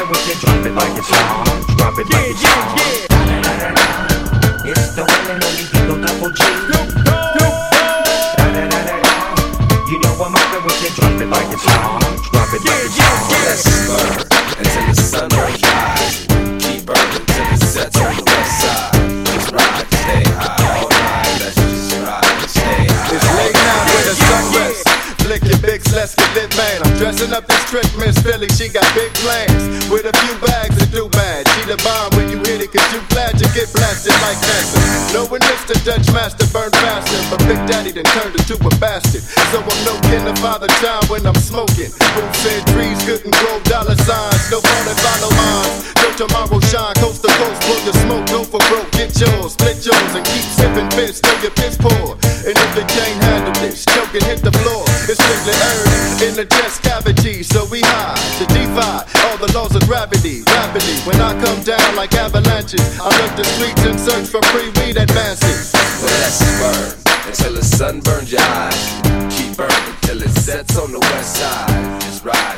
mobbing with you. Drop it like it's hot. Drop it like it's hot. It's the one and only Eagle Double G. You know I'm mobbing with you. Drop it like it's hot. Drop it like it's hot. Let's burn until the sun burns high. Keep burning till it sets on the west side. Just ride, stay high all night. Let's just ride, stay high. It's late now with the sun rests. Flick your bigs, let's get lit, man. I'm dressing up this trick, Miss Philly, she got big plans. With a few bags to do bad. She the bomb when you hit it, cause you glad you get blasted like cancer. Knowing this, the Dutch master burned faster. But Big Daddy done turned into a bastard. So I'm no kin to Father Time when I'm smoking. Who said trees couldn't grow dollar signs? No phone and follow mine. No tomorrow shine, coast to coast, blow your smoke, go for broke. Get yours, split yours, and keep sipping piss till your piss pour. And if you can't handle this, choke and hit the floor. It's strictly earned in the chest cavity, so we high to defy all the laws of gravity. Rapidly, when I come down like avalanches, I look the streets and search for free weed advances. Well, let's burn until the sun burns your eyes. Keep burning till it sets on the west side. Just ride.